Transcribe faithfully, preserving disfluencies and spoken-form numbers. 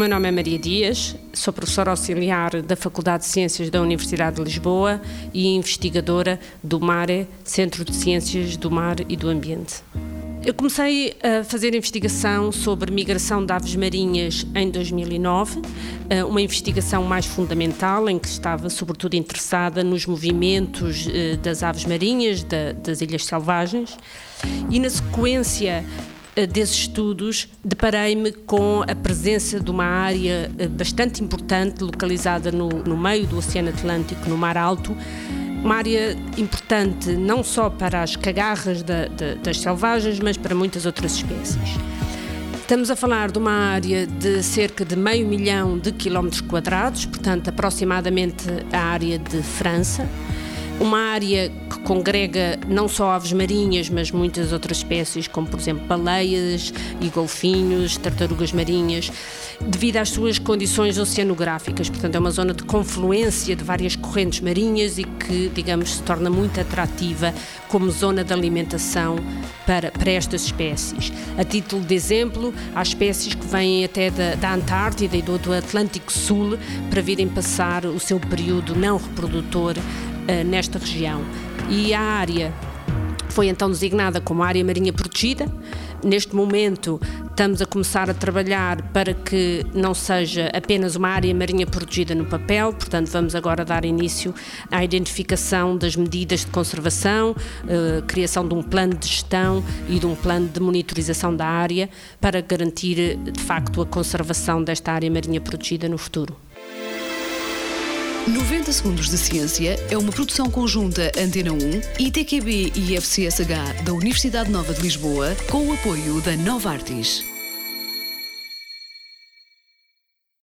meu nome é Maria Dias, sou professora auxiliar da Faculdade de Ciências da Universidade de Lisboa e investigadora do MARE, Centro de Ciências do Mar e do Ambiente. Eu comecei a fazer investigação sobre migração de aves marinhas em dois mil e nove, uma investigação mais fundamental em que estava sobretudo interessada nos movimentos das aves marinhas, das ilhas selvagens, e na sequência desses estudos deparei-me com a presença de uma área bastante importante localizada no, no meio do Oceano Atlântico, no Mar Alto, uma área importante não só para as cagarras da, da, das selvagens, mas para muitas outras espécies. Estamos a falar de uma área de cerca de meio milhão de quilómetros quadrados, portanto aproximadamente a área de França, uma área que congrega não só aves marinhas, mas muitas outras espécies, como por exemplo baleias e golfinhos, tartarugas marinhas, devido às suas condições oceanográficas. Portanto, é uma zona de confluência de várias correntes marinhas e que, digamos, se torna muito atrativa como zona de alimentação para, para estas espécies. A título de exemplo, há espécies que vêm até da, da Antártida e do, do Atlântico Sul para virem passar o seu período não reprodutor uh, nesta região. E a área foi então designada como área marinha protegida. Neste momento estamos a começar a trabalhar para que não seja apenas uma área marinha protegida no papel, portanto vamos agora dar início à identificação das medidas de conservação, eh, criação de um plano de gestão e de um plano de monitorização da área para garantir de facto a conservação desta área marinha protegida no futuro. noventa Segundos de Ciência é uma produção conjunta Antena um, I T Q B e I F C S H da Universidade Nova de Lisboa, com o apoio da Novartis.